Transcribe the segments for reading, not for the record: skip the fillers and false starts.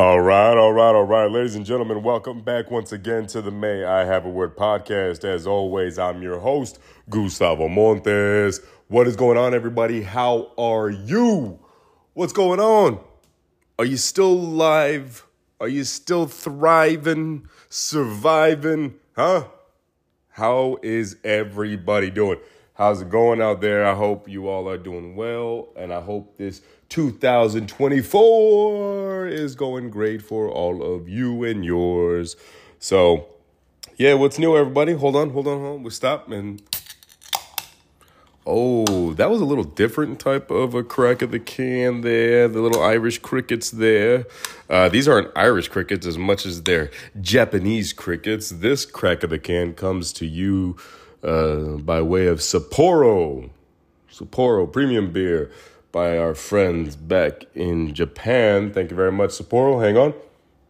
All right. Ladies and gentlemen, welcome back once again to the May I Have a Word podcast. As always, I'm your host, Gustavo Montes. What is going on, everybody? How are you? What's going on? Are you still alive? Are you still thriving, surviving? Huh? How is everybody doing? How's it going out there? I hope you all are doing well, and I hope this 2024 is going great for all of you and yours. So, yeah, what's new, everybody? Hold on. We'll stop and... Oh, that was a little different type of a crack of the can there. The little Irish crickets there. These aren't Irish crickets as much as they're Japanese crickets. This crack of the can comes to you by way of Sapporo premium beer by our friends back in Japan. Thank you very much, Sapporo. Hang on.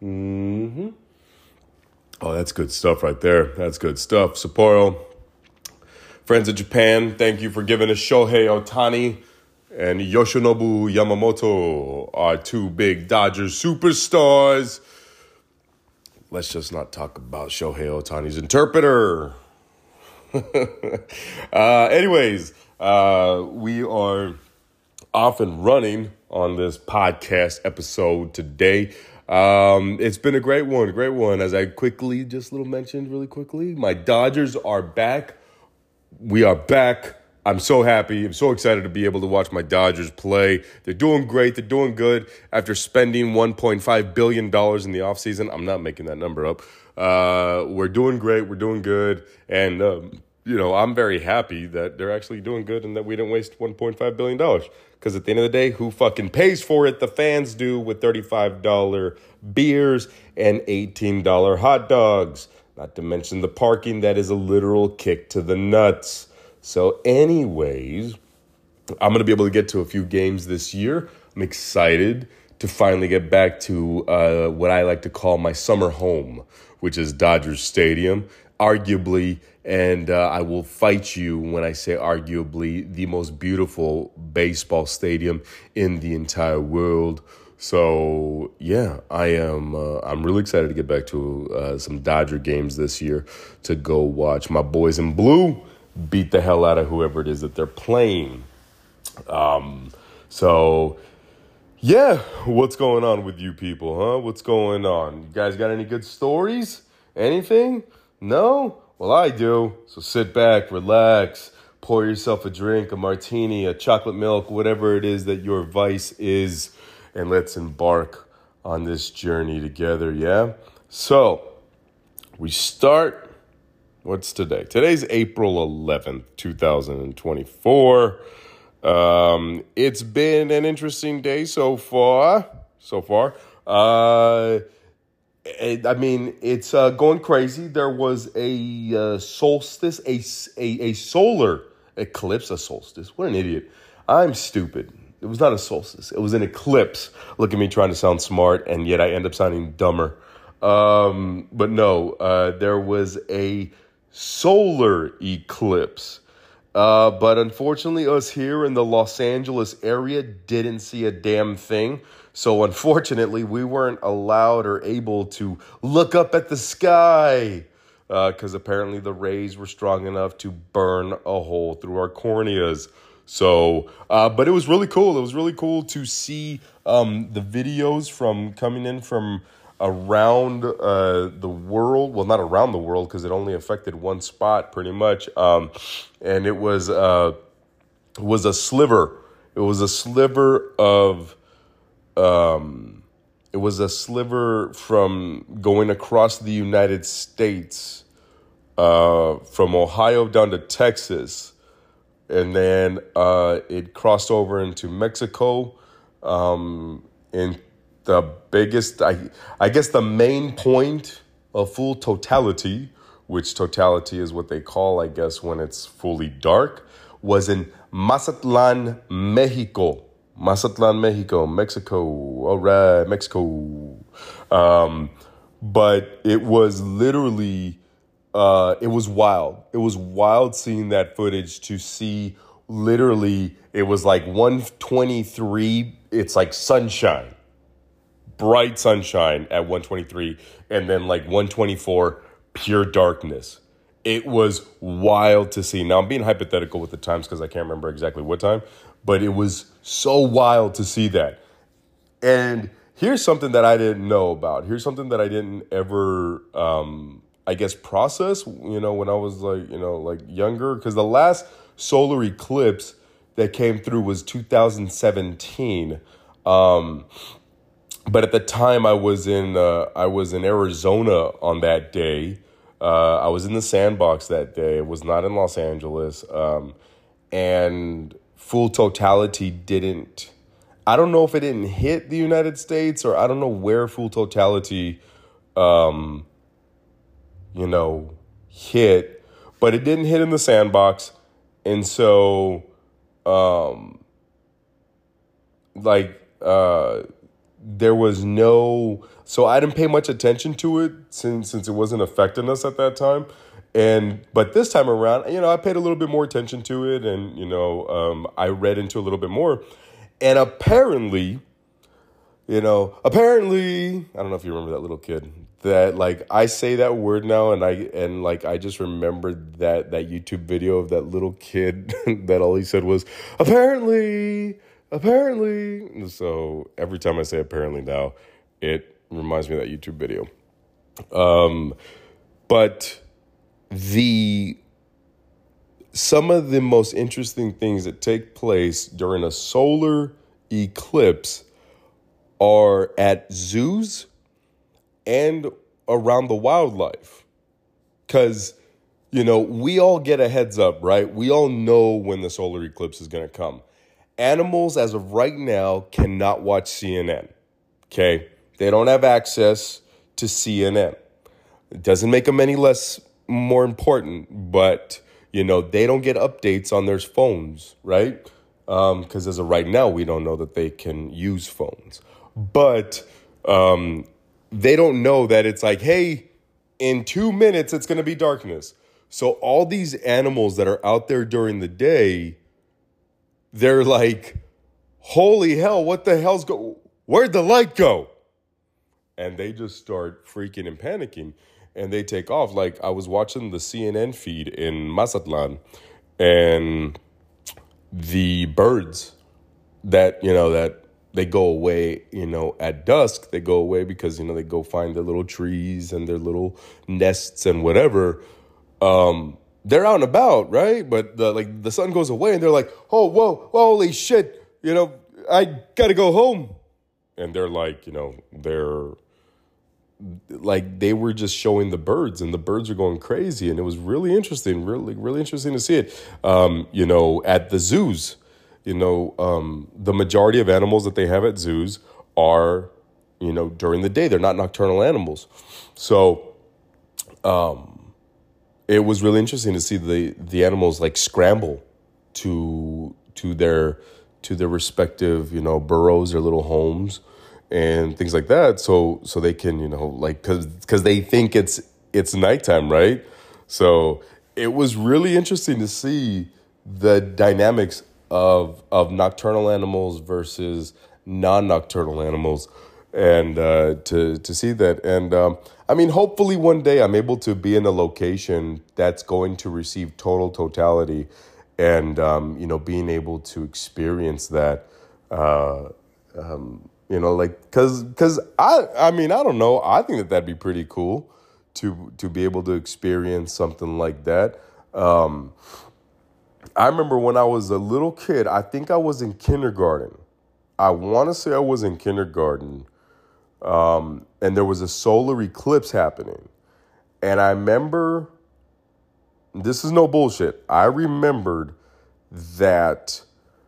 Oh, that's good stuff right there. That's good stuff, Sapporo. Friends of Japan, thank you for giving us Shohei Ohtani and Yoshinobu Yamamoto, our two big Dodgers superstars. Let's just not talk about Shohei Ohtani's interpreter. Anyways, we are off and running on this podcast episode today. It's been a great one. As I mentioned really quickly, my Dodgers are back. We are back. I'm so happy. I'm so excited to be able to watch my Dodgers play. They're doing great. They're doing good. After spending $1.5 billion in the offseason, I'm not making that number up. We're doing great. We're doing good. And, I'm very happy that they're actually doing good and that we didn't waste $1.5 billion. Because at the end of the day, who fucking pays for it? The fans do, with $35 beers and $18 hot dogs. Not to mention the parking, that is a literal kick to the nuts. So anyways, I'm going to be able to get to a few games this year. I'm excited to finally get back to what I like to call my summer home, which is Dodgers Stadium. Arguably, and I will fight you when I say arguably, the most beautiful baseball stadium in the entire world. So, yeah, I'm really excited to get back to some Dodger games this year to go watch my boys in blue beat the hell out of whoever it is that they're playing. So, yeah, what's going on with you people, huh? What's going on? You guys got any good stories? Anything? No? Well, I do. So sit back, relax, pour yourself a drink, a martini, a chocolate milk, whatever it is that your vice is. And let's embark on this journey together, yeah? So, we start, what's today? Today's April 11th, 2024. It's been an interesting day so far. It's going crazy. There was a solstice, a solar eclipse, a solstice. What an idiot. I'm stupid. It was not a solstice. It was an eclipse. Look at me trying to sound smart, and yet I end up sounding dumber. But no, there was a solar eclipse. But unfortunately, us here in the Los Angeles area didn't see a damn thing. So unfortunately, we weren't allowed or able to look up at the sky because apparently the rays were strong enough to burn a hole through our corneas. So, but it was really cool. It was really cool to see the videos from coming in from around the world. Well, not around the world because it only affected one spot pretty much. And it was a sliver. It was a sliver of. It was a sliver from going across the United States, from Ohio down to Texas. And then it crossed over into Mexico. In the biggest, I guess the main point of full totality, which totality is what they call, I guess, when it's fully dark, was in Mazatlan, Mexico. Mexico. All right, Mexico. But it was literally... it was wild. It was wild seeing that footage to see literally, it was like 1:23. It's like sunshine. bright sunshine at 1:23, and then like 1:24, pure darkness. It was wild to see. Now, I'm being hypothetical with the times because I can't remember exactly what time, but it was so wild to see that. And here's something that I didn't know about. Here's something that I didn't ever, I guess, process, when I was like younger. Because the last solar eclipse that came through was 2017. But at the time I was in Arizona on that day. I was in the Sandbox that day. It was not in Los Angeles. And full totality didn't, I don't know if it didn't hit the United States, or I don't know where full totality, hit, but it didn't hit in the Sandbox. And so, there was no, so I didn't pay much attention to it since it wasn't affecting us at that time. But this time around, I paid a little bit more attention to it, and, I read into a little bit more. And apparently, I don't know if you remember that little kid that, like, I say that word now, and I just remembered that YouTube video of that little kid that all he said was, apparently. So every time I say apparently now, it reminds me of that YouTube video. But some of the most interesting things that take place during a solar eclipse are at zoos and around the wildlife. Because, we all get a heads up, right? We all know when the solar eclipse is going to come. Animals, as of right now, cannot watch CNN, okay? They don't have access to CNN. It doesn't make them any more important, but, they don't get updates on their phones, right? Because as of right now, we don't know that they can use phones. But they don't know that it's like, hey, in 2 minutes, it's going to be darkness. So all these animals that are out there during the day, they're like, holy hell, what the hell's where'd the light go? And they just start freaking and panicking, and they take off. Like, I was watching the CNN feed in Mazatlan, and the birds that they go away, at dusk, they go away because, they go find their little trees and their little nests and whatever. They're out and about, right? But the sun goes away, and they're like, oh, whoa, holy shit, I gotta go home. And they're like, they're like, they were just showing the birds, and the birds are going crazy, and it was really interesting, really interesting to see it. At the zoos, the majority of animals that they have at zoos are, during the day. They're not nocturnal animals. So, it was really interesting to see the animals like scramble to their respective, burrows, their little homes and things like that. So they can, because they think it's nighttime, right? So it was really interesting to see the dynamics of nocturnal animals versus non-nocturnal animals, and to see that. And hopefully one day I'm able to be in a location that's going to receive totality, and being able to experience that. Because I don't know. I think that'd be pretty cool to be able to experience something like that. I remember when I was a little kid, I think I was in kindergarten. I want to say I was in kindergarten. And there was a solar eclipse happening. And I remember, this is no bullshit, I remembered that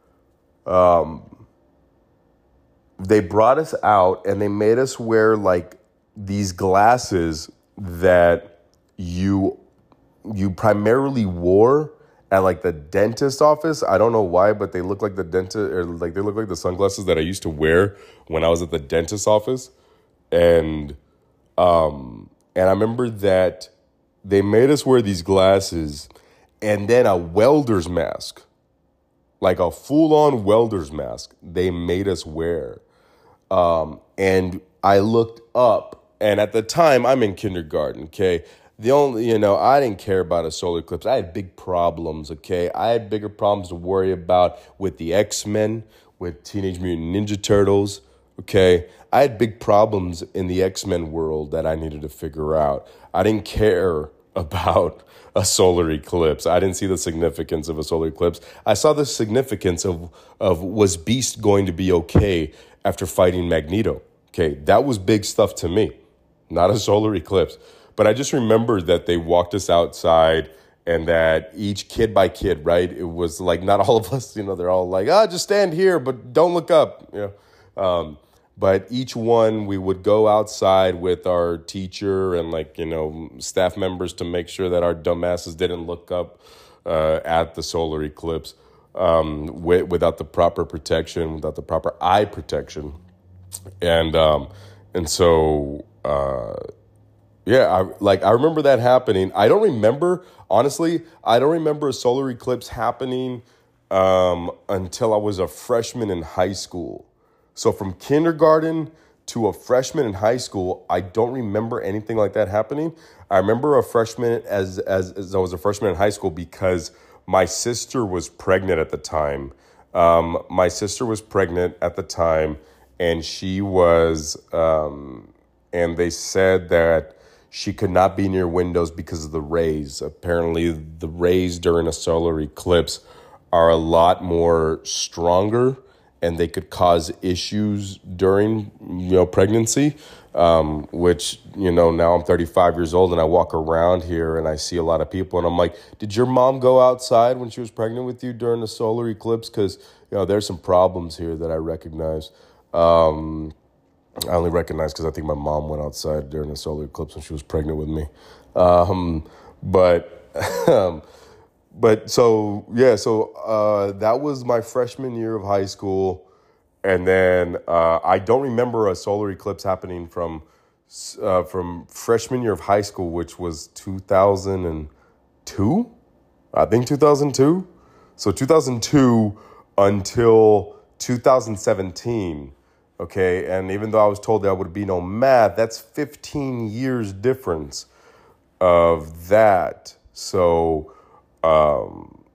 they brought us out and they made us wear like these glasses that you primarily wore at like the dentist office. I don't know why, but they look like the dentist, or like they look like the sunglasses that I used to wear when I was at the dentist office. And I remember that they made us wear these glasses and then a welder's mask, like a full-on welder's mask they made us wear. And I looked up, and at the time, I'm in kindergarten, okay? I didn't care about a solar eclipse. I had big problems, okay? I had bigger problems to worry about with the X-Men, with Teenage Mutant Ninja Turtles, okay? I had big problems in the X-Men world that I needed to figure out. I didn't care about a solar eclipse. I didn't see the significance of a solar eclipse. I saw the significance of was Beast going to be okay after fighting Magneto? Okay, that was big stuff to me, not a solar eclipse. But I just remembered that they walked us outside and that each kid by kid, right? It was like not all of us, they're all like, just stand here, but don't look up, But each one, we would go outside with our teacher and staff members to make sure that our dumbasses didn't look up at the solar eclipse without the proper protection, without the proper eye protection. And so, I remember that happening. I don't remember a solar eclipse happening until I was a freshman in high school. So from kindergarten to a freshman in high school, I don't remember anything like that happening. I remember a freshman as I was a freshman in high school because my sister was pregnant at the time. And she was, and they said that she could not be near windows because of the rays. Apparently, the rays during a solar eclipse are a lot more stronger, and they could cause issues during, pregnancy, which, now I'm 35 years old and I walk around here and I see a lot of people and I'm like, did your mom go outside when she was pregnant with you during the solar eclipse? Because, there's some problems here that I recognize. I only recognize because I think my mom went outside during the solar eclipse when she was pregnant with me. So that was my freshman year of high school. And then I don't remember a solar eclipse happening from freshman year of high school, which was 2002. I think 2002. So 2002 until 2017. Okay, and even though I was told there would be no math, that's 15 years difference of that. So, I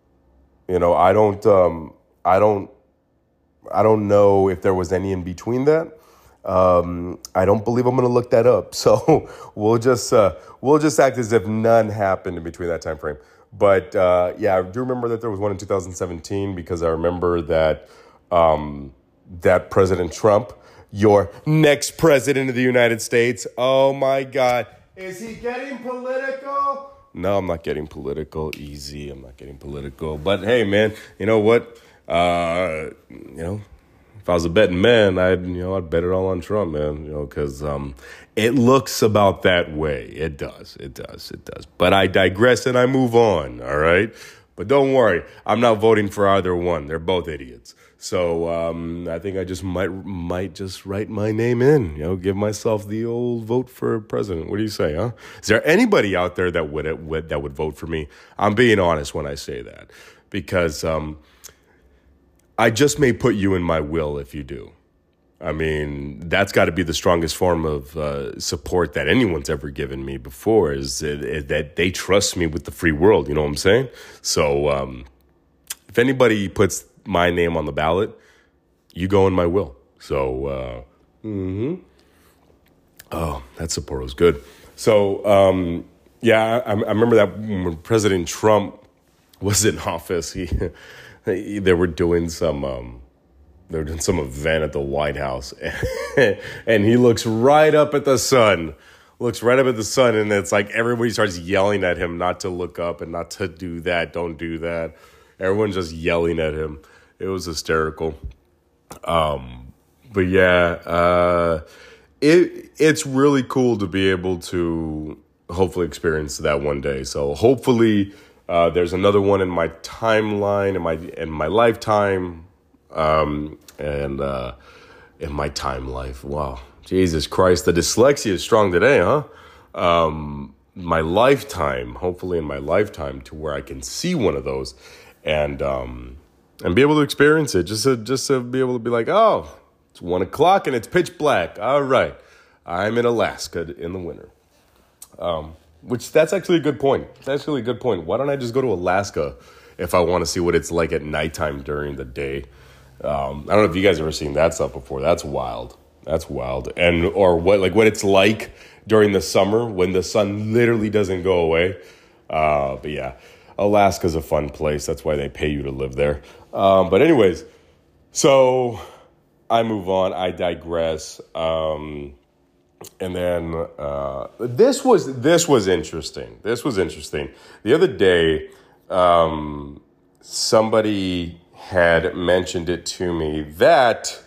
don't know if there was any in between that. I don't believe I'm going to look that up. So we'll just act as if none happened in between that time frame. But I do remember that there was one in 2017 because I remember that that President Trump, your next president of the United States, oh my God, is he getting political? No, I'm not getting political. Easy, I'm not getting political. But hey, man, you know what? If I was a betting man, I'd bet it all on Trump, man. Because it looks about that way. It does. But I digress and I move on. All right. But don't worry, I'm not voting for either one. They're both idiots. So I think I just might just write my name in, give myself the old vote for president. What do you say, huh? Is there anybody out there that would vote for me? I'm being honest when I say that because I just may put you in my will if you do. I mean, that's got to be the strongest form of support that anyone's ever given me before is that they trust me with the free world. You know what I'm saying? So if anybody puts my name on the ballot, you go in my will. So, oh, that support was good. So, I remember that when President Trump was in office, they were doing some event at the White House, and he looks right up at the sun. And it's like everybody starts yelling at him not to look up and not to do that, don't do that. Everyone's just yelling at him. It was hysterical. It's really cool to be able to hopefully experience that one day. So hopefully there's another one in my timeline, in my lifetime. In my time life. Wow. Jesus Christ. The dyslexia is strong today, huh? My lifetime, hopefully in my lifetime to where I can see one of those and be able to experience it. Just to be able to be like, oh, it's 1:00 and it's pitch black. All right. I'm in Alaska in the winter. Which that's actually a good point. That's actually a good point. Why don't I just go to Alaska if I want to see what it's like at nighttime during the day? I don't know if you guys ever seen that stuff before. That's wild. That's wild. And or what it's like during the summer when the sun literally doesn't go away. But yeah, Alaska's a fun place. That's why they pay you to live there. But anyways, so I move on. I digress. And then this was interesting. This was interesting. The other day, somebody had mentioned it to me that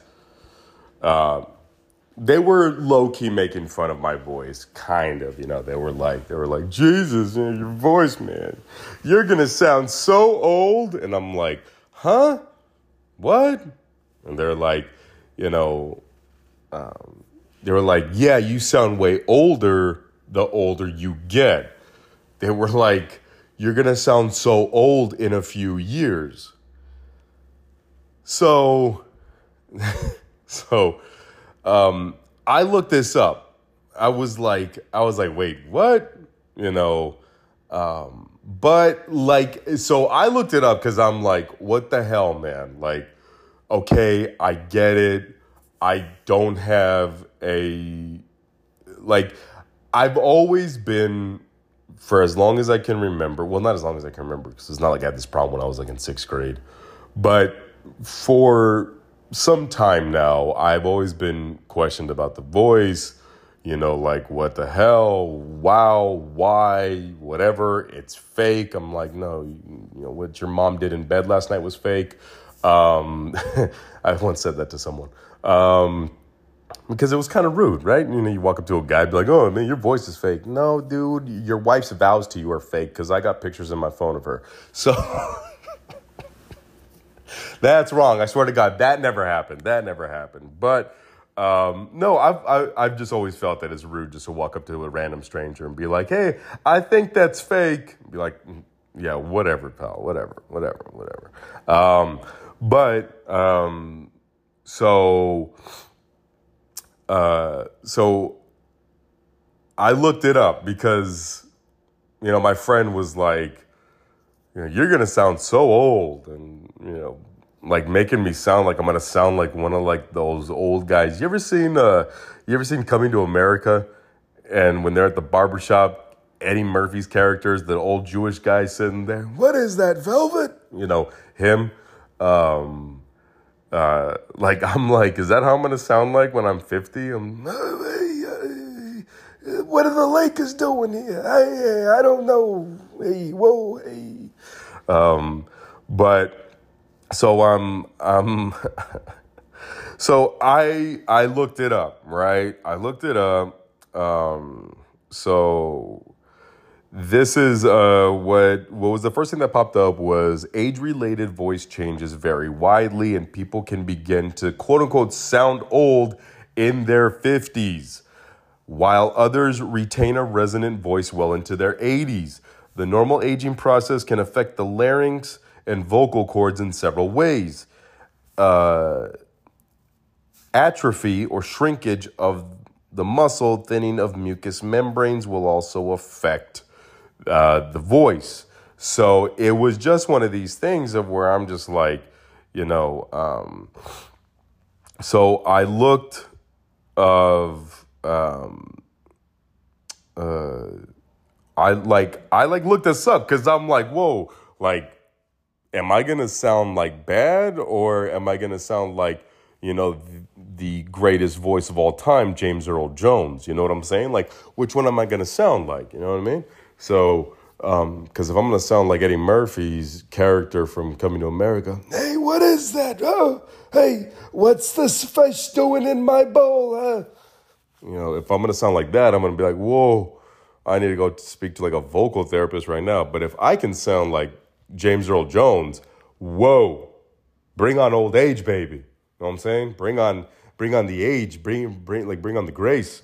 they were low key making fun of my voice, kind of. You know, they were like, Jesus, man, your voice, man, you're gonna sound so old. And I'm like, huh? What? And they're like, you know. They were like, yeah, you sound way older the older you get. They were like, you're going to sound so old in a few years. So I looked this up. I was like, wait, what? You know, but like, so I looked it up because I'm like, what the hell, man? Like, okay, I get it. I don't have I've always been, for as long as I can remember, well, not as long as I can remember, because it's not like I had this problem when I was like in 6th grade, but for some time now, I've always been questioned about the voice, you know, like, what the hell, wow, why, whatever, it's fake. I'm like, no, you know, what your mom did in bed last night was fake. I once said that to someone. Because it was kind of rude, right? You know, you walk up to a guy, be like, oh, man, your voice is fake. No, dude, your wife's vows to you are fake because I got pictures in my phone of her. So that's wrong. I swear to God, that never happened. But no, I've just always felt that it's rude just to walk up to a random stranger and be like, hey, I think that's fake. Be like, yeah, whatever, pal, whatever. So I looked it up because, you know, my friend was like, you know, you're going to sound so old and, you know, like making me sound like I'm going to sound like one of like those old guys. You ever seen Coming to America? And when they're at the barbershop, Eddie Murphy's character is the old Jewish guy sitting there. What is that, velvet? You know, him. Like, I'm like, is that how I'm going to sound like when I'm 50? What are the Lakers doing here? I don't know. Hey, whoa, hey. But so so I looked it up, right? So this is what was the first thing that popped up was age-related voice changes vary widely and people can begin to quote-unquote sound old in their 50s, while others retain a resonant voice well into their 80s. The normal aging process can affect the larynx and vocal cords in several ways. Atrophy or shrinkage of the muscle, thinning of mucous membranes will also affect the voice. So it was just one of these things of where I'm just like, you know, so I looked I looked this up because I'm like, whoa, like, am I going to sound like bad or am I going to sound like, you know, the greatest voice of all time, James Earl Jones? You know what I'm saying? Like, which one am I going to sound like? You know what I mean? So, because if I'm going to sound like Eddie Murphy's character from Coming to America, hey, what is that? Oh, hey, what's this fish doing in my bowl? You know, if I'm going to sound like that, I'm going to be like, whoa, I need to go speak to like a vocal therapist right now. But if I can sound like James Earl Jones, whoa, bring on old age, baby. You know what I'm saying? Bring on the age, bring on the grace.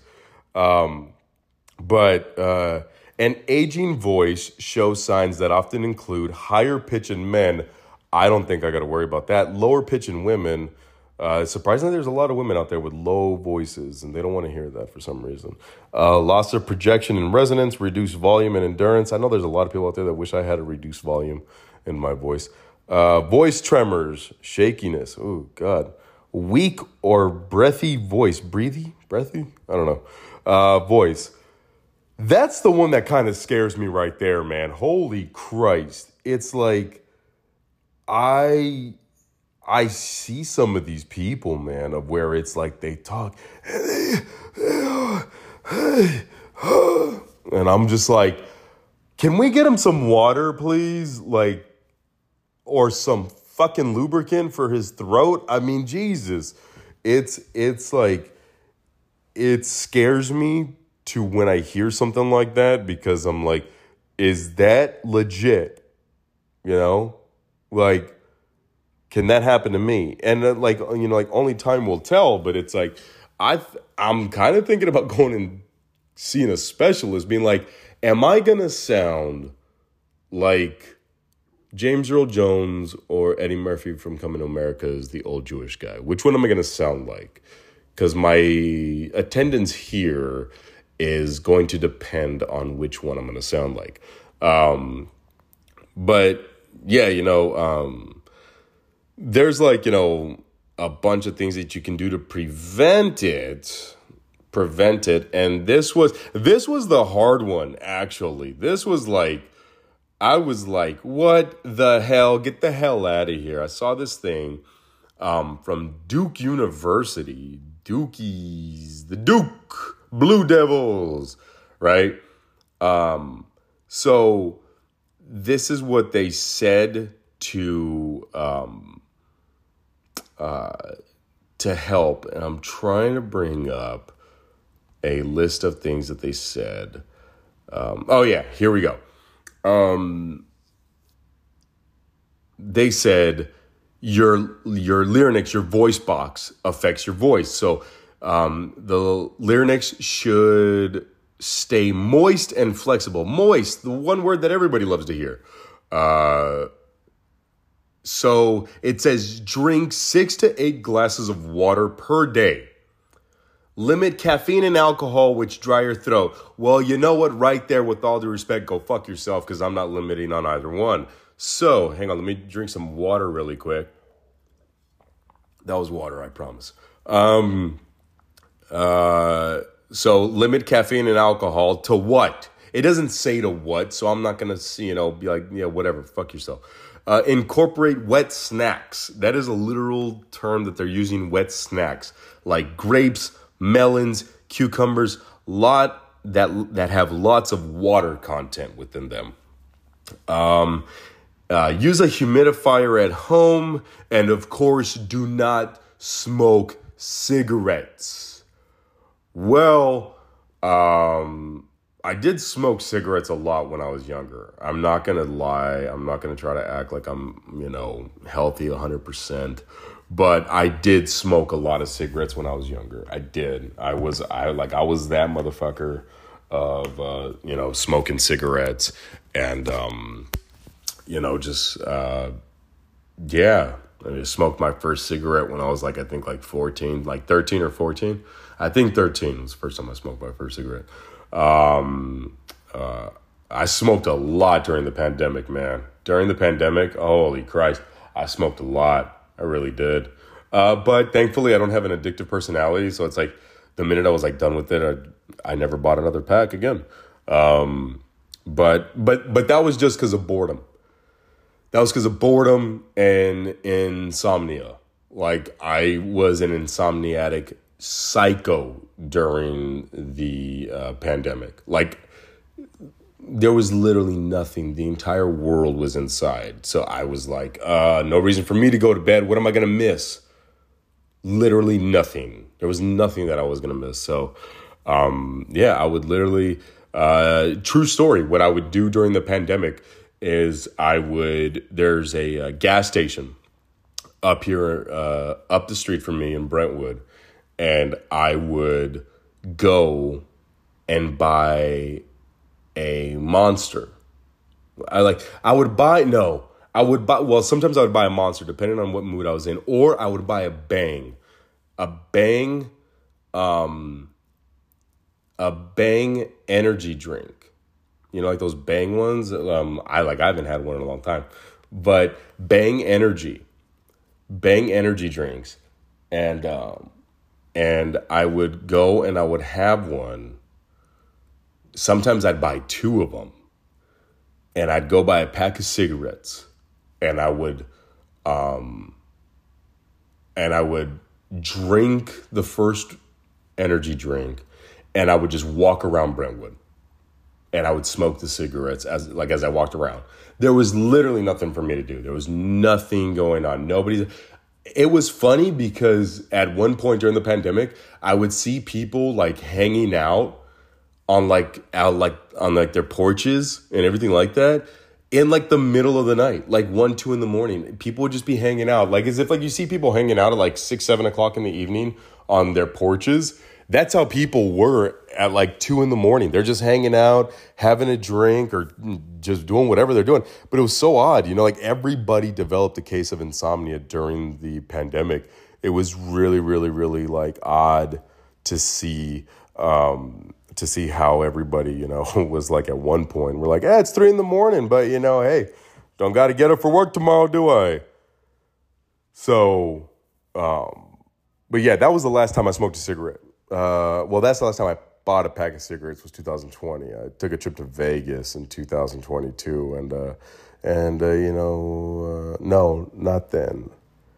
But an aging voice shows signs that often include higher pitch in men. I don't think I got to worry about that. Lower pitch in women. Surprisingly, there's a lot of women out there with low voices, and they don't want to hear that for some reason. Loss of projection and resonance, reduced volume and endurance. I know there's a lot of people out there that wish I had a reduced volume in my voice. Voice tremors, shakiness. Oh, God. Weak or breathy voice. Breathy? I don't know. Voice. That's the one that kind of scares me right there, man. Holy Christ. It's like I see some of these people, man, of where it's like they talk and I'm just like, can we get him some water, please? Like, or some fucking lubricant for his throat? I mean, Jesus. It's like, it scares me to when I hear something like that, because I'm like, is that legit? You know? Like, can that happen to me? And like, you know, like only time will tell, but it's like, I'm kind of thinking about going and seeing a specialist, being like, am I going to sound like James Earl Jones or Eddie Murphy from Coming to America as the old Jewish guy? Which one am I going to sound like? Because my attendance here is going to depend on which one I'm going to sound like. But yeah, you know, there's like, you know, a bunch of things that you can do to prevent it. And this was the hard one, actually. This was like, I was like, what the hell? Get the hell out of here. I saw this thing from Duke University. The Duke Blue Devils, right? So this is what they said to help. And I'm trying to bring up a list of things that they said. Oh yeah, here we go. They said your larynx, your voice box affects your voice. So the larynx should stay moist and flexible. Moist, the one word that everybody loves to hear. So it says drink 6 to 8 glasses of water per day. Limit caffeine and alcohol, which dry your throat. Well, you know what? Right there, with all due respect, go fuck yourself, because I'm not limiting on either one. So, hang on, let me drink some water really quick. That was water, I promise. So limit caffeine and alcohol to what? It doesn't say to what, so I'm not going to, you know, be like, yeah, whatever, fuck yourself. Incorporate wet snacks. That is a literal term that they're using, wet snacks, like grapes, melons, cucumbers, that have lots of water content within them. Use a humidifier at home, and of course, do not smoke cigarettes. Well, I did smoke cigarettes a lot when I was younger. I'm not going to lie. I'm not going to try to act like I'm, you know, healthy 100%. But I did smoke a lot of cigarettes when I was younger. I did. I was that motherfucker of, you know, smoking cigarettes and, you know, just, yeah. I just smoked my first cigarette when I was like, I think like 14, like 13 or 14. I think 13 was the first time I smoked my first cigarette. I smoked a lot during the pandemic, man. During the pandemic, holy Christ, I smoked a lot. I really did. But thankfully, I don't have an addictive personality. So it's like the minute I was like done with it, I never bought another pack again. But that was just because of boredom. That was because of boredom and insomnia. Like, I was an insomniac psycho during the pandemic. Like, there was literally nothing. The entire world was inside. So I was like, no reason for me to go to bed. What am I going to miss? Literally nothing. There was nothing that I was going to miss. So, yeah, I would literally, true story, what I would do during the pandemic is there's a gas station up here, up the street from me in Brentwood. And I would go and buy a Monster. I I would buy, well, sometimes I would buy a Monster, depending on what mood I was in, or I would buy a Bang, um, a Bang energy drink. You know, like those Bang ones. I haven't had one in a long time, but Bang energy drinks, and I would go and I would have one. Sometimes I'd buy two of them, and I'd go buy a pack of cigarettes, and I would drink the first energy drink, and I would just walk around Brentwood, and I would smoke the cigarettes as I walked around. There was literally nothing for me to do. There was nothing going on. It was funny because at one point during the pandemic, I would see people like hanging out on their porches and everything like that in like the middle of the night, like 1, 2 in the morning. People would just be hanging out, like as if like you see people hanging out at like 6, 7 o'clock in the evening on their porches. That's how people were at like 2 in the morning. They're just hanging out, having a drink, or just doing whatever they're doing. But it was so odd, like everybody developed a case of insomnia during the pandemic. It was really, really, really like odd to see how everybody, was like at one point. We're like, it's 3 in the morning, but hey, don't got to get up for work tomorrow, do I? So, but yeah, that was the last time I smoked a cigarette. That's the last time I bought a pack of cigarettes was 2020. I took a trip to Vegas in 2022, no, not then.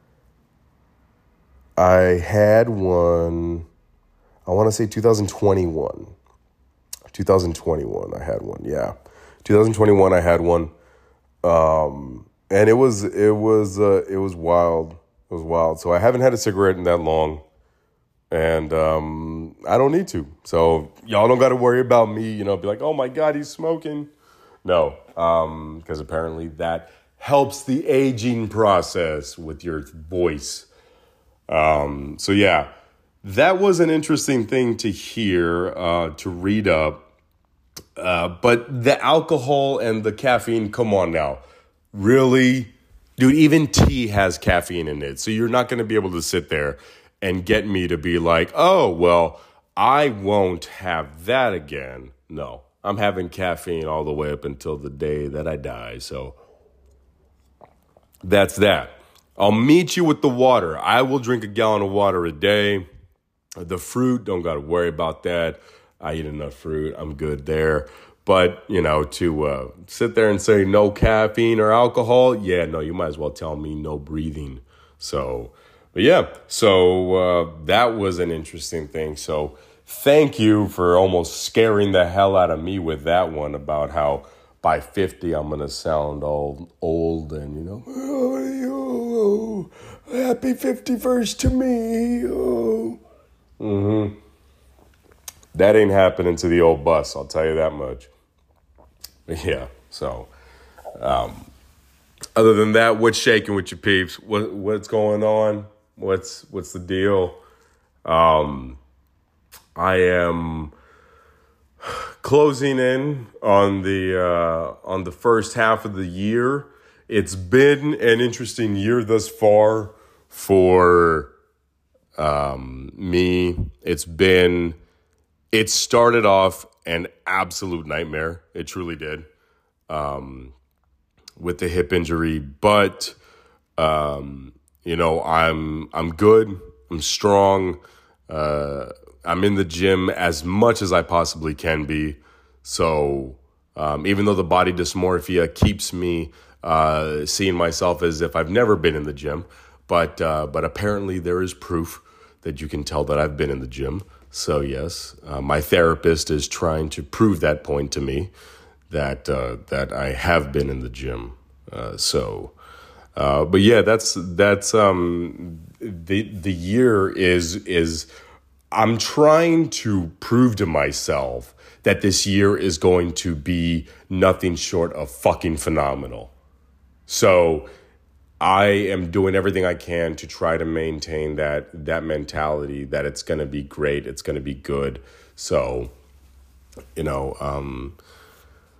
I had one, I want to say 2021. 2021, I had one, yeah. 2021, I had one, and it was wild. It was wild. So I haven't had a cigarette in that long. And I don't need to. So y'all don't got to worry about me, be like, oh, my God, he's smoking. No, because apparently that helps the aging process with your voice. So, yeah, that was an interesting thing to hear, to read up. But the alcohol and the caffeine, come on now. Really? Dude, even tea has caffeine in it. So you're not going to be able to sit there and get me to be like, oh, well, I won't have that again. No, I'm having caffeine all the way up until the day that I die. So that's that. I'll meet you with the water. I will drink a gallon of water a day. The fruit, don't got to worry about that. I eat enough fruit. I'm good there. But, to sit there and say no caffeine or alcohol, yeah, no, you might as well tell me no breathing. So... But yeah, so that was an interesting thing. So thank you for almost scaring the hell out of me with that one about how by 50 I'm going to sound all old and, oh, happy 51st to me. Oh. Mm-hmm. That ain't happening to the old bus, I'll tell you that much. But yeah, so other than that, what's shaking with your peeps? What's going on? What's the deal? I am closing in on the first half of the year. It's been an interesting year thus far for me. It started off an absolute nightmare. It truly did, with the hip injury, but I'm good. I'm strong. I'm in the gym as much as I possibly can be. So even though the body dysmorphia keeps me seeing myself as if I've never been in the gym, but apparently there is proof that you can tell that I've been in the gym. So yes, my therapist is trying to prove that point to me that I have been in the gym. But yeah, that's the year is I'm trying to prove to myself that this year is going to be nothing short of fucking phenomenal. So I am doing everything I can to try to maintain that mentality that it's going to be great. It's going to be good. So,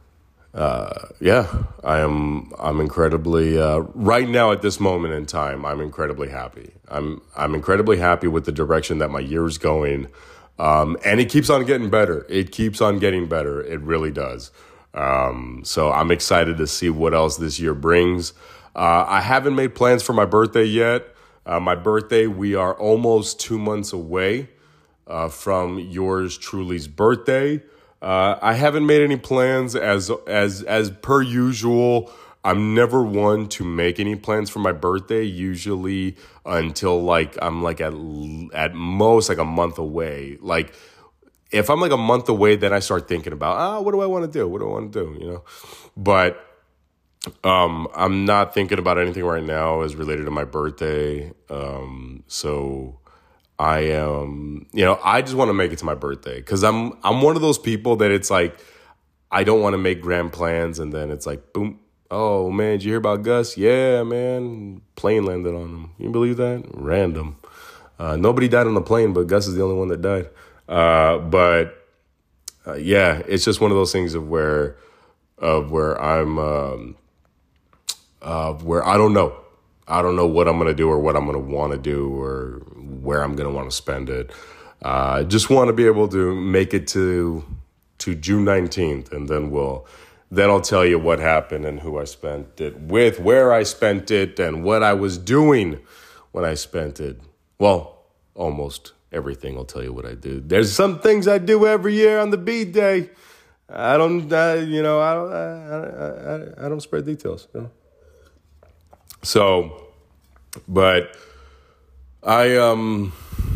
Yeah, I'm incredibly right now at this moment in time. I'm incredibly happy. I'm incredibly happy with the direction that my year's going, and it keeps on getting better. It keeps on getting better. It really does. So I'm excited to see what else this year brings. I haven't made plans for my birthday yet. My birthday, we are almost 2 months away from yours truly's birthday. I haven't made any plans as per usual. I'm never one to make any plans for my birthday, usually until like I'm like at most like a month away. Like if I'm like a month away, then I start thinking about, what do I want to do? What do I want to do? But I'm not thinking about anything right now as related to my birthday. So I am, I just want to make it to my birthday because I'm one of those people that it's like I don't want to make grand plans and then it's like boom. Oh man, did you hear about Gus? Yeah, man, plane landed on him. You believe that? Random. Nobody died on the plane, but Gus is the only one that died. But yeah, it's just one of those things of where I'm where I don't know. I don't know what I'm going to do or what I'm going to want to do or where I'm going to want to spend it. Just want to be able to make it to June 19th, and then I'll tell you what happened and who I spent it with, where I spent it, and what I was doing when I spent it. Well, almost everything. I'll tell you what I did. There's some things I do every year on the B day. I don't spread details. So, but I'm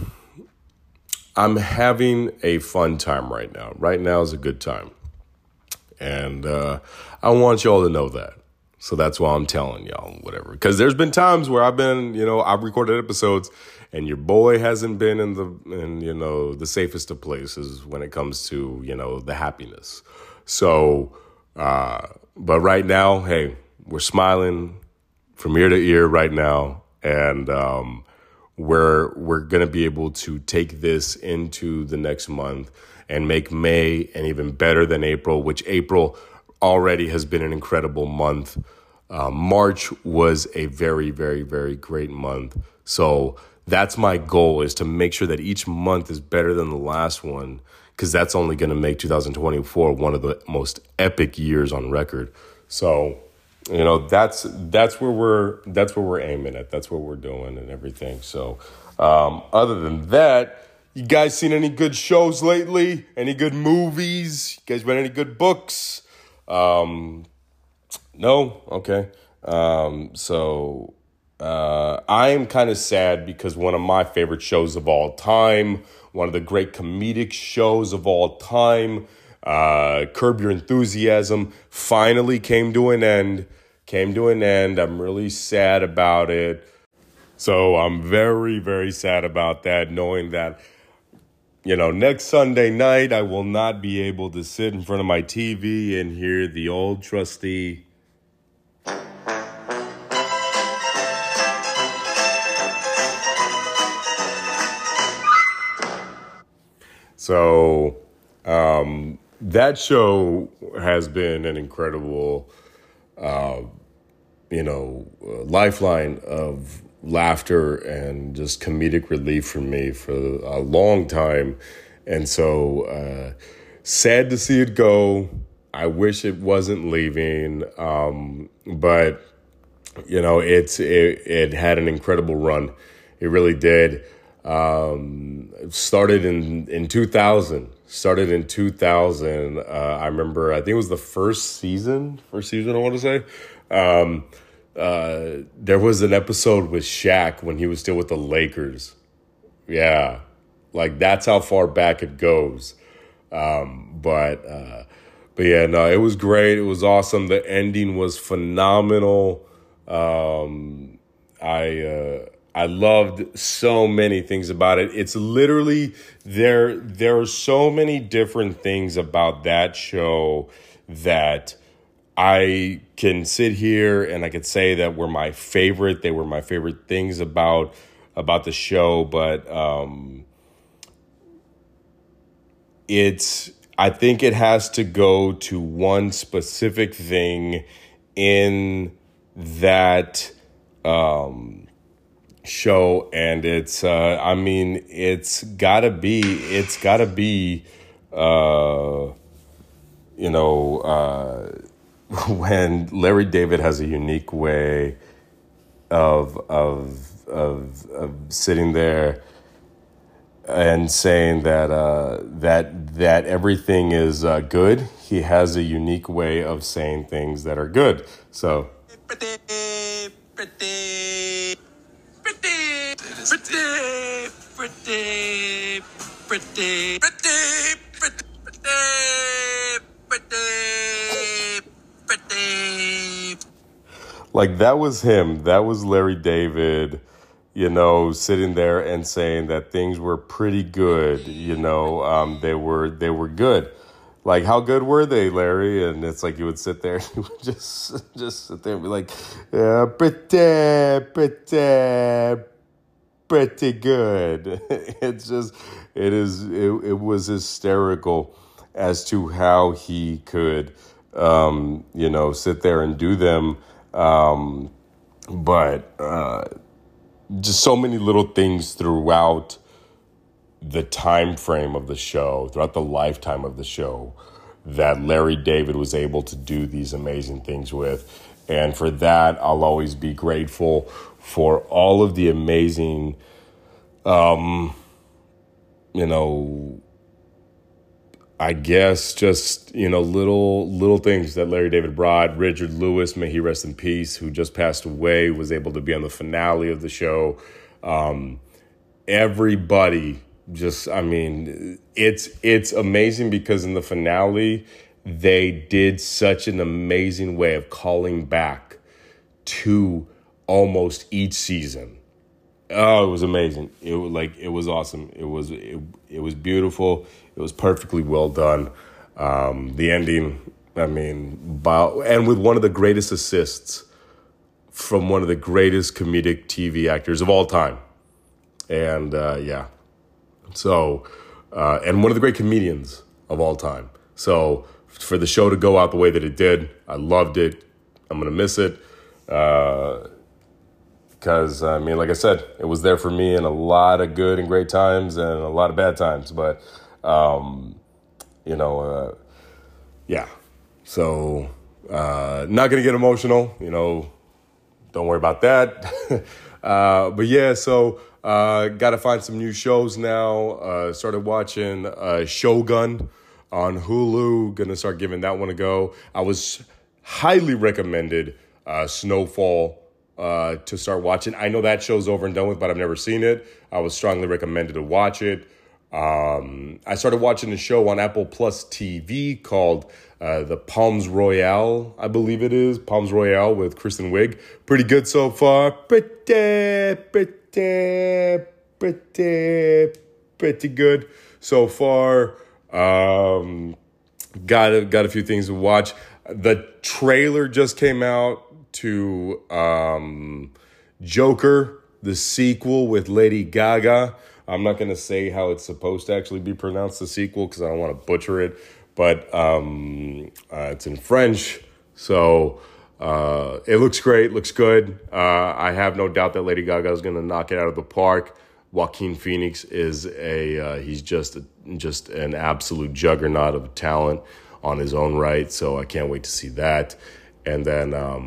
having a fun time right now. Right now is a good time. And I want y'all to know that. So that's why I'm telling y'all whatever. Because there's been times where I've recorded episodes and your boy hasn't been in the safest of places when it comes to, the happiness. So, but right now, hey, we're smiling from ear to ear right now, and we're gonna be able to take this into the next month and make May and even better than April, which April already has been an incredible month. March was a very, very, very great month. So that's my goal, is to make sure that each month is better than the last one, because that's only going to make 2024 one of the most epic years on record. So that's where we're aiming at. That's what we're doing and everything. So other than that, you guys seen any good shows lately? Any good movies? You guys read any good books? No? Okay. So I am kind of sad because one of my favorite shows of all time, one of the great comedic shows of all time, Curb Your Enthusiasm, finally came to an end. I'm really sad about it. So I'm very, very sad about that, knowing that, next Sunday night, I will not be able to sit in front of my TV and hear the old trusty. So that show has been an incredible, lifeline of laughter and just comedic relief for me for a long time. And so sad to see it go. I wish it wasn't leaving. But, it had an incredible run. It really did. Started in 2000. I remember, I think it was the first season, I want to say. There was an episode with Shaq when he was still with the Lakers. Yeah. Like, that's how far back it goes. But yeah, no, it was great. It was awesome. The ending was phenomenal. I loved so many things about it. It's literally, there are so many different things about that show that I can sit here and I could say that were my favorite. They were my favorite things about the show, but I think it has to go to one specific thing in that show, and it's gotta be you know when Larry David has a unique way of sitting there and saying that everything is good. He has a unique way of saying things that are good. So Pretty, pretty, pretty, pretty, pretty, pretty. like that was him. That was Larry David, sitting there and saying that things were pretty good. They were good. Like, how good were they, Larry? And it's like you would sit there, you would just sit there and be like, yeah, pretty good. It was hysterical as to how he could, sit there and do them. But just so many little things throughout the time frame of the show, throughout the lifetime of the show, that Larry David was able to do these amazing things with. And for that, I'll always be grateful for all of the amazing, I guess just, little things that Larry David brought. Richard Lewis, may he rest in peace, who just passed away, was able to be on the finale of the show. Everybody it's amazing because in the finale, they did such an amazing way of calling back to almost each season. Oh, it was amazing. It was awesome. It was beautiful. It was perfectly well done. The ending, and with one of the greatest assists from one of the greatest comedic TV actors of all time. And so, and one of the great comedians of all time. So for the show to go out the way that it did, I loved it. I'm going to miss it. Because, like I said, it was there for me in a lot of good and great times and a lot of bad times. But, yeah. So, not going to get emotional, don't worry about that. But yeah, so got to find some new shows now. Started watching Shogun on Hulu. Going to start giving that one a go. I was highly recommended Snowfall to start watching. I know that show's over and done with, but I've never seen it. I was strongly recommended to watch it. I started watching a show on Apple Plus TV called the Palms Royale, I believe it is. Palms Royale with Kristen Wiig. Pretty good so far. Pretty good so far. Got a few things to watch. The trailer just came out to Joker, the sequel with Lady Gaga. I'm not going to say how it's supposed to actually be pronounced, the sequel, because I don't want to butcher it. But it's in French, so it looks great, looks good. I have no doubt that Lady Gaga is going to knock it out of the park. Joaquin Phoenix is he's just an absolute juggernaut of talent on his own right. So I can't wait to see that. And then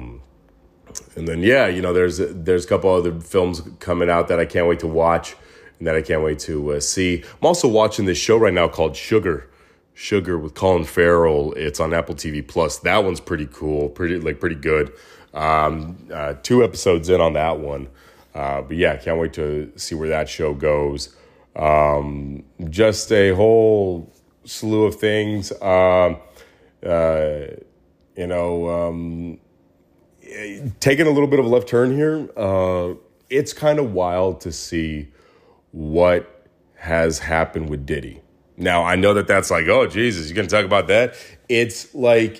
there's a couple other films coming out that I can't wait to watch and that I can't wait to see. I'm also watching this show right now called Sugar with Colin Farrell. It's on Apple TV Plus. That one's pretty cool, pretty good. 2 episodes in on that one. But yeah, can't wait to see where that show goes. Just a whole slew of things. Taking a little bit of a left turn here. It's kind of wild to see what has happened with Diddy. Now, I know that that's like, oh, Jesus, you're going to talk about that? It's like,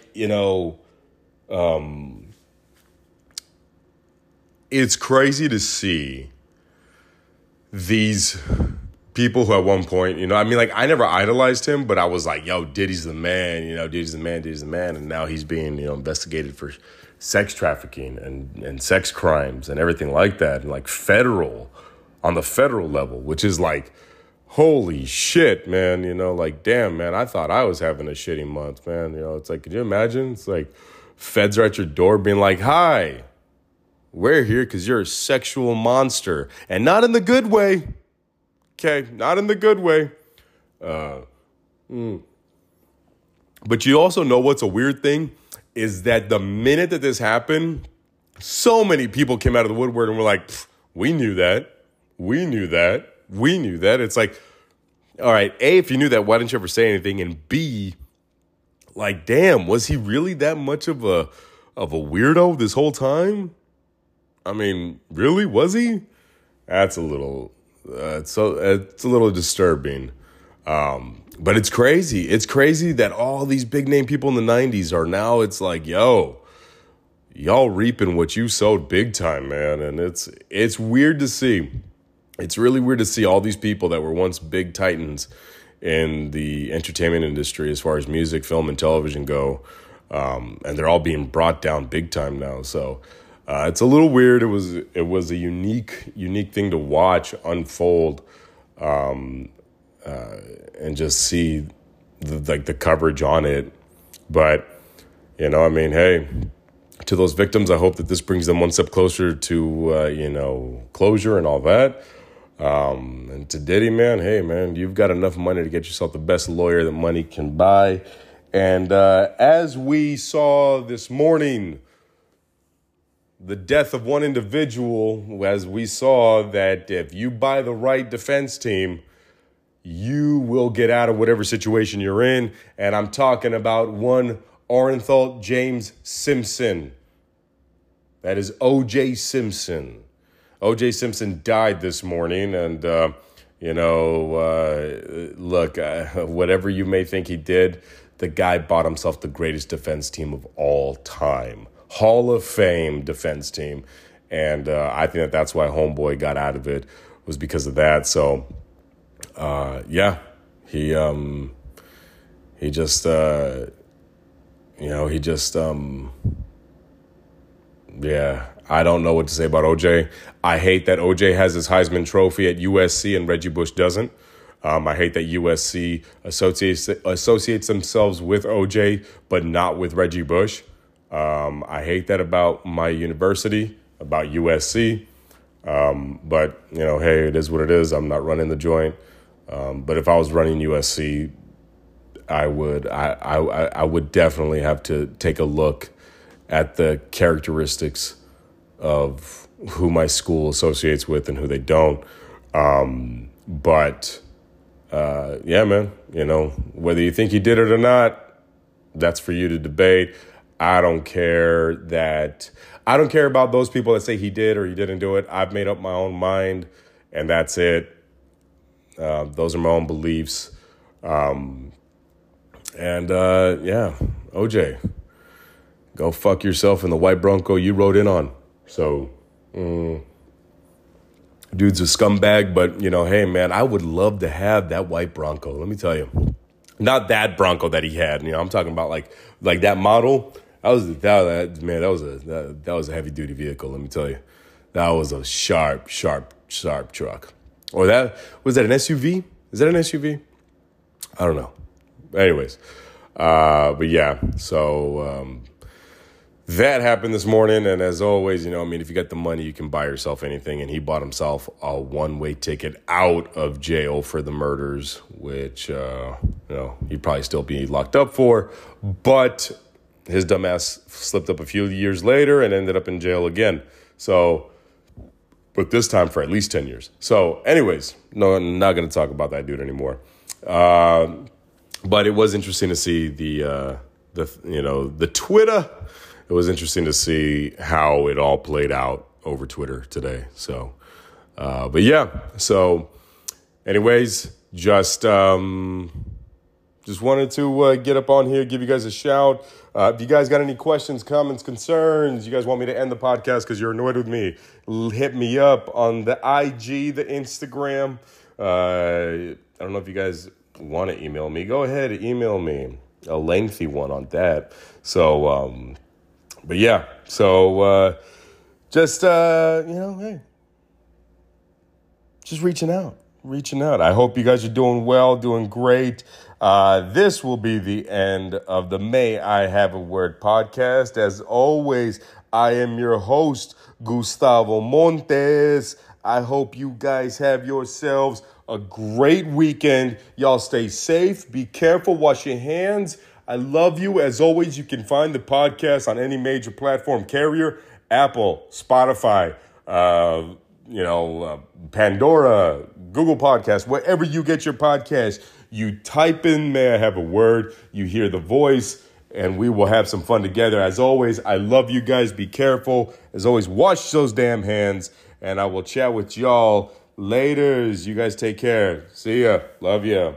it's crazy to see these people who at one point, I mean, like, I never idolized him, but I was like, yo, Diddy's the man, Diddy's the man, Diddy's the man. And now he's being, investigated for sex trafficking and sex crimes and everything like that. And like on the federal level, which is like, holy shit, man, like, damn, man, I thought I was having a shitty month, man. It's like, could you imagine? It's like feds are at your door being like, hi, we're here because you're a sexual monster. And not in the good way. Okay, not in the good way. But you also know what's a weird thing is that the minute that this happened, so many people came out of the woodwork and were like, we knew that. We knew that. We knew that. It's like, all right, A, if you knew that, why didn't you ever say anything? And B, like, damn, was he really that much of a weirdo this whole time? I mean, really? Was he? That's a little... it's a little disturbing, but it's crazy. It's crazy that all these big name people in the 90s are now. It's like, yo, y'all reaping what you sowed big time, man. And it's weird to see. It's really weird to see all these people that were once big titans in the entertainment industry, as far as music, film, and television go, and they're all being brought down big time now. So. It's a little weird. It was a unique thing to watch unfold, and just see the coverage on it. But I mean, hey, to those victims, I hope that this brings them one step closer to closure and all that. And to Diddy, man, hey, man, you've got enough money to get yourself the best lawyer that money can buy. And as we saw this morning, the death of one individual, as we saw that if you buy the right defense team, you will get out of whatever situation you're in. And I'm talking about one Orenthal James Simpson. That is O.J. Simpson. O.J. Simpson died this morning. And, look, whatever you may think he did, the guy bought himself the greatest defense team of all time. Hall of Fame defense team. And I think that's why Homeboy got out of it, was because of that. So, he just, I don't know what to say about OJ. I hate that OJ has his Heisman Trophy at USC and Reggie Bush doesn't. I hate that USC associates themselves with OJ, but not with Reggie Bush. I hate that about my university, about USC. But, hey, it is what it is. I'm not running the joint. But if I was running USC, I would definitely have to take a look at the characteristics of who my school associates with and who they don't. But man, whether you think he did it or not, that's for you to debate. I don't care about those people that say he did or he didn't do it. I've made up my own mind, and that's it. Those are my own beliefs. OJ, go fuck yourself in the white Bronco you rode in on. So, dude's a scumbag, but, hey, man, I would love to have that white Bronco. Let me tell you. Not that Bronco that he had. I'm talking about like that model. That was a heavy duty vehicle. Let me tell you, that was a sharp truck. Or was that an SUV? Is that an SUV? I don't know. Anyways, but yeah. So that happened this morning, and as always, if you got the money, you can buy yourself anything. And he bought himself a one-way ticket out of jail for the murders, which he'd probably still be locked up for, but his dumbass slipped up a few years later and ended up in jail again. So, but this time for at least 10 years. So anyways, no, I'm not going to talk about that dude anymore. But it was interesting to see the Twitter. It was interesting to see how it all played out over Twitter today. So, but yeah. So anyways, just wanted to get up on here, give you guys a shout. If you guys got any questions, comments, concerns, you guys want me to end the podcast because you're annoyed with me, hit me up on the IG, the Instagram. I don't know if you guys want to email me. Go ahead, email me. A lengthy one on that. So, but yeah. So, just, hey, just reaching out. I hope you guys are doing well, doing great. This will be the end of the May I Have a Word podcast. As always, I am your host, Gustavo Montes. I hope you guys have yourselves a great weekend. Y'all stay safe, be careful, wash your hands. I love you. As always, you can find the podcast on any major platform carrier, Apple, Spotify, Pandora, Google Podcasts, wherever you get your podcast, you type in, may I have a word, you hear the voice, and we will have some fun together. As always, I love you guys. Be careful. As always, wash those damn hands, and I will chat with y'all later. You guys take care. See ya. Love ya.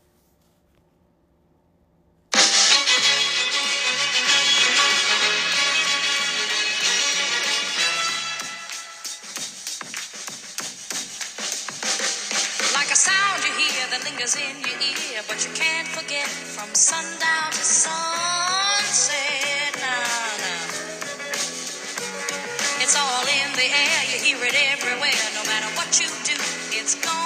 Like a sound you hear that lingers in your ear, but you can't forget from sundown to sunset. Nah, nah. It's all in the air, you hear it everywhere. No matter what you do, it's gone.